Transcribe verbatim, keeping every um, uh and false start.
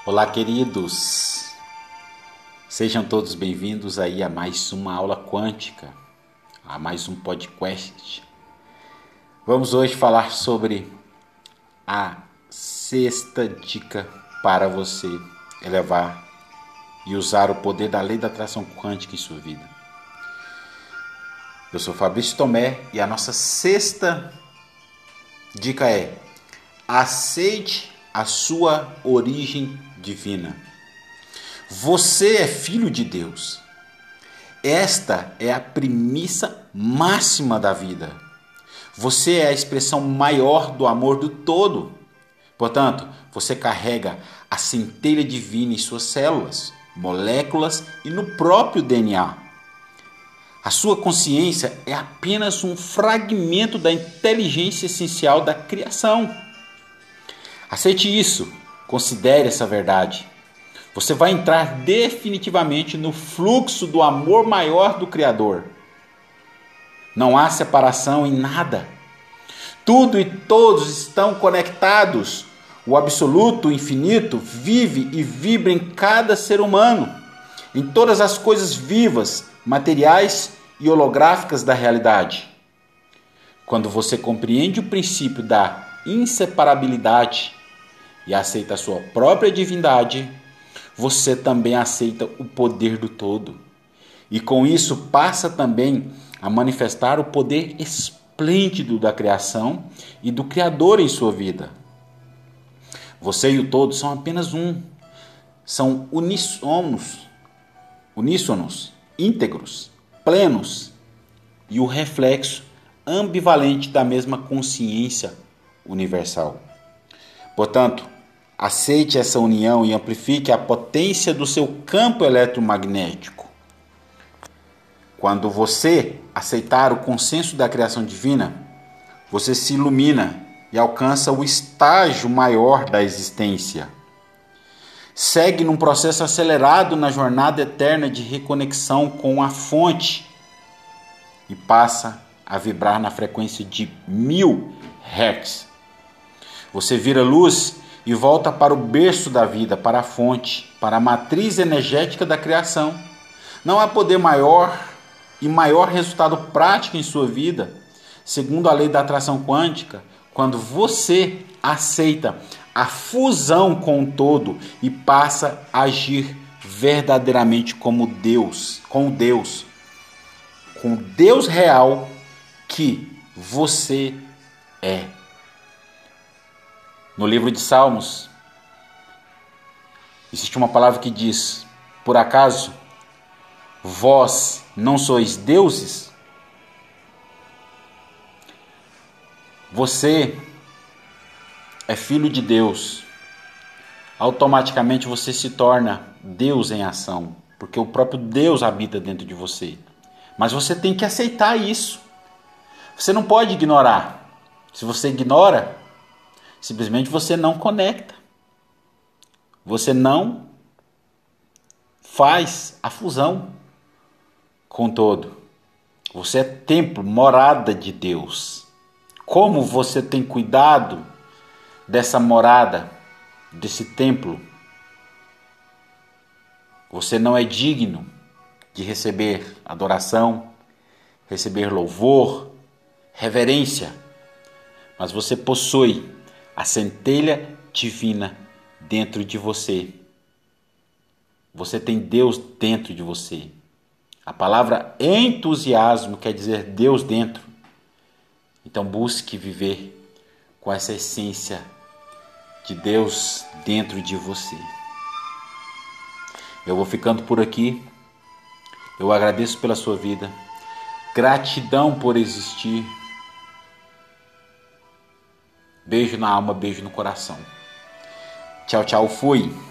Olá, queridos. Sejam todos bem-vindos aí a mais uma aula quântica, a mais um podcast. Vamos hoje falar sobre a sexta dica para você elevar e usar o poder da lei da atração quântica em sua vida. Eu sou Fabrício Tomé e a nossa sexta dica é: aceite a sua origem divina. Você é filho de Deus. Esta é a premissa máxima da vida. Você é a expressão maior do amor do todo. Portanto, você carrega a centelha divina em suas células, moléculas e no próprio D N A. A sua consciência é apenas um fragmento da inteligência essencial da criação. Aceite isso, considere essa verdade. Você vai entrar definitivamente no fluxo do amor maior do Criador. Não há separação em nada. Tudo e todos estão conectados. O absoluto, o infinito, vive e vibra em cada ser humano, em todas as coisas vivas, materiais e holográficas da realidade. Quando você compreende o princípio da inseparabilidade e aceita a sua própria divindade, você também aceita o poder do todo. E com isso passa também a manifestar o poder esplêndido da criação e do Criador em sua vida. Você e o todo são apenas um. São uníssonos, uníssonos, íntegros, plenos e o reflexo ambivalente da mesma consciência universal. Portanto, aceite essa união e amplifique a potência do seu campo eletromagnético. Quando você aceitar o consenso da criação divina, você se ilumina e alcança o estágio maior da existência. Segue num processo acelerado na jornada eterna de reconexão com a fonte e passa a vibrar na frequência de mil hertz. Você vira luz e volta para o berço da vida, para a fonte, para a matriz energética da criação. Não há poder maior e maior resultado prático em sua vida, segundo a lei da atração quântica, quando você aceita a fusão com o todo e passa a agir verdadeiramente como Deus, com Deus, com o Deus real que você é. No livro de Salmos, existe uma palavra que diz: por acaso vós não sois deuses? Você é filho de Deus. Automaticamente você se torna Deus em ação, porque o próprio Deus habita dentro de você. Mas você tem que aceitar isso. Você não pode ignorar. Se você ignora, simplesmente você não conecta. Você não faz a fusão com o todo. Você é templo, morada de Deus. Como você tem cuidado dessa morada, desse templo? Você não é digno de receber adoração, receber louvor, reverência, mas você possui a centelha divina dentro de você. Você tem Deus dentro de você. A palavra entusiasmo quer dizer Deus dentro. Então busque viver com essa essência de Deus dentro de você. Eu vou ficando por aqui. Eu agradeço pela sua vida. Gratidão por existir. Beijo na alma, beijo no coração. Tchau, tchau, fui.